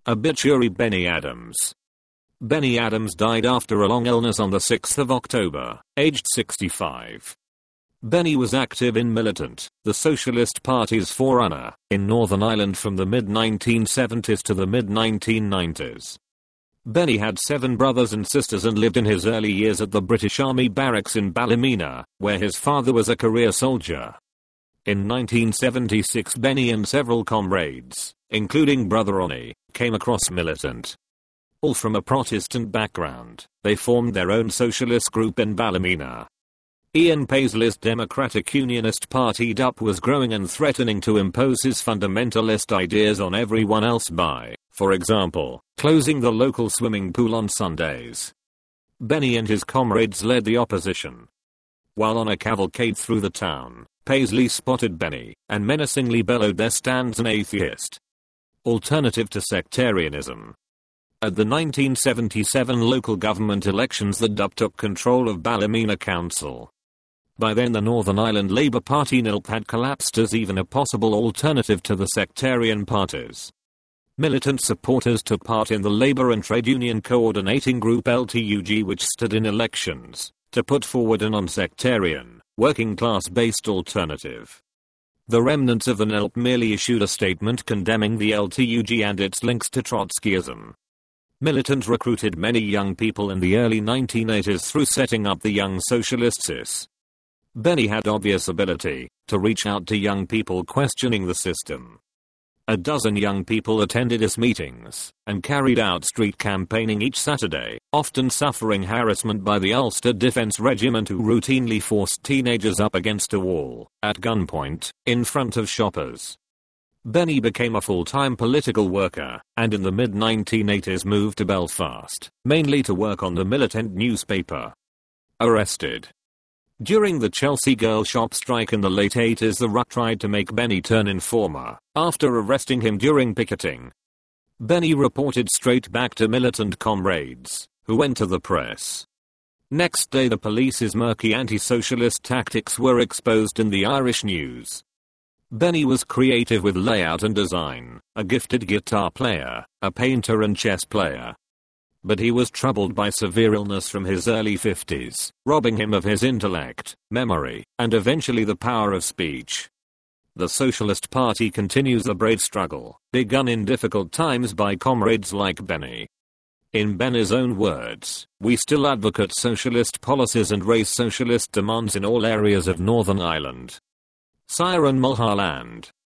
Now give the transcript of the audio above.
Obituary: Benny Adams. Benny Adams died after a long illness on the 6th of October, aged 65. Benny was active in Militant, the Socialist Party's forerunner, in Northern Ireland from the mid-1970s to the mid-1990s. Benny had 7 brothers and sisters and lived in his early years at the British Army barracks in Ballymena, where his father was a career soldier. In 1976, Benny and several comrades, including brother Ronnie, came across Militant. All from a Protestant background, they formed their own socialist group in Ballymena. Ian Paisley's Democratic Unionist Party DUP was growing and threatening to impose his fundamentalist ideas on everyone else by, for example, closing the local swimming pool on Sundays. Benny and his comrades led the opposition. While on a cavalcade through the town, Paisley spotted Benny and menacingly bellowed, "There stands an atheist. Alternative to sectarianism." At the 1977 local government elections, the DUP took control of Ballymena Council. By then the Northern Ireland Labour Party NILP had collapsed as even a possible alternative to the sectarian parties. Militant supporters took part in the Labour and Trade Union Coordinating Group LTUG, which stood in elections to put forward a non-sectarian, working class-based alternative. The remnants of the NILP merely issued a statement condemning the LTUG and its links to Trotskyism. Militant recruited many young people in the early 1980s through setting up the Young Socialists. Benny had obvious ability to reach out to young people questioning the system. A dozen young people attended his meetings and carried out street campaigning each Saturday, often suffering harassment by the Ulster Defence Regiment, who routinely forced teenagers up against a wall, at gunpoint, in front of shoppers. Benny became a full-time political worker, and in the mid-1980s moved to Belfast, mainly to work on the Militant newspaper. Arrested. During the Chelsea girl shop strike in the late 80s, the RUC tried to make Benny turn informer, after arresting him during picketing. Benny reported straight back to Militant comrades, who went to the press. Next day the police's murky anti-socialist tactics were exposed in the Irish News. Benny was creative with layout and design, a gifted guitar player, a painter and chess player. But he was troubled by severe illness from his early 50s, robbing him of his intellect, memory, and eventually the power of speech. The Socialist Party continues the brave struggle, begun in difficult times by comrades like Benny. In Benny's own words, "We still advocate socialist policies and raise socialist demands in all areas of Northern Ireland." Ciaran Mulholland,